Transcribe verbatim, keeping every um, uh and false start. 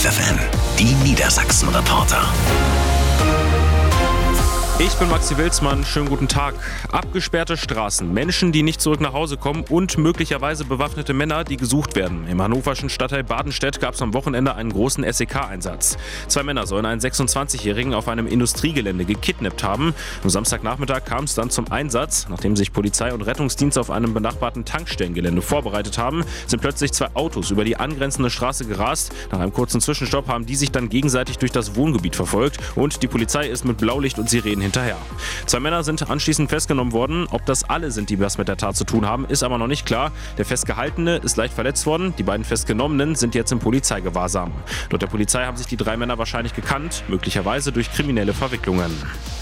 F F N, die Niedersachsen-Reporter. Ich bin Maxi Wilsmann, schönen guten Tag. Abgesperrte Straßen, Menschen, die nicht zurück nach Hause kommen und möglicherweise bewaffnete Männer, die gesucht werden. Im hannoverschen Stadtteil Badenstedt gab es am Wochenende einen großen S E K-Einsatz. Zwei Männer sollen einen sechsundzwanzigjährigen auf einem Industriegelände gekidnappt haben. Am Samstagnachmittag kam es dann zum Einsatz. Nachdem sich Polizei und Rettungsdienst auf einem benachbarten Tankstellengelände vorbereitet haben, sind plötzlich zwei Autos über die angrenzende Straße gerast. Nach einem kurzen Zwischenstopp haben die sich dann gegenseitig durch das Wohngebiet verfolgt und die Polizei ist mit Blaulicht und Sirenen hinterher. Zwei Männer sind anschließend festgenommen worden. Ob das alle sind, die was mit der Tat zu tun haben, ist aber noch nicht klar. Der Festgehaltene ist leicht verletzt worden. Die beiden Festgenommenen sind jetzt im Polizeigewahrsam. Laut der Polizei haben sich die drei Männer wahrscheinlich gekannt, möglicherweise durch kriminelle Verwicklungen.